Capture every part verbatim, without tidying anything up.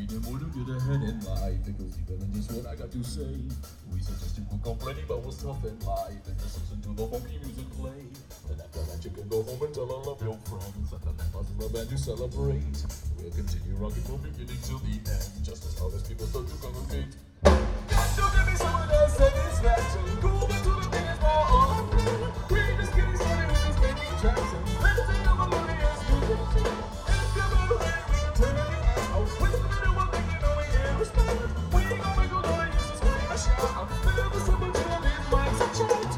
needed more to get ahead in life. It goes deeper than just what I got to say. We suggest you work on plenty, but what's tough in life. And just listen to the funky music play. And after that you can go home and tell all of your friends that the members of the band you celebrate. We'll continue rocking from beginning till the end, just as long as people start to congregate. So give me some of that satisfaction. Go back to the dance floor all I play. We just getting started with these making tracks and let's take a melodious music. And if you're not ready, we can turn it out. With the little one thing you know we ain't respect. We ain't gonna make a lot of use to scream and shout. Never so much of these mics and chants.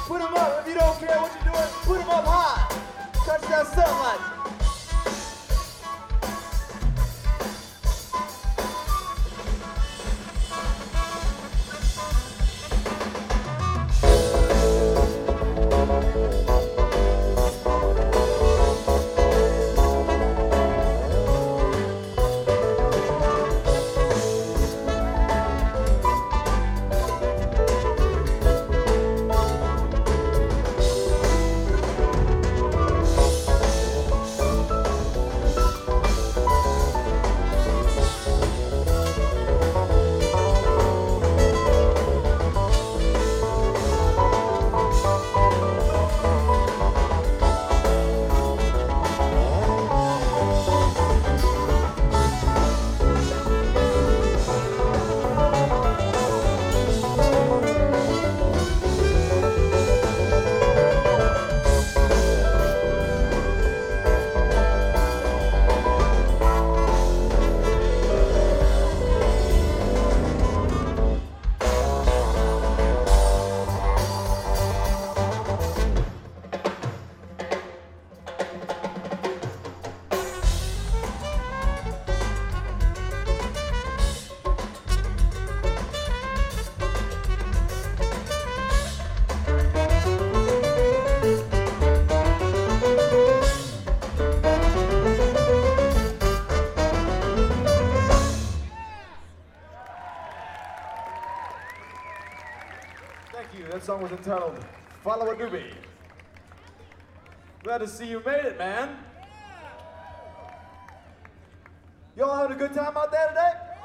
Put them up. If you don't care what you're doing, put them up high. Touch that sunlight. Thank you. That song was entitled Follow a Doobie. Glad to see you made it, man. Y'all having a good time out there today?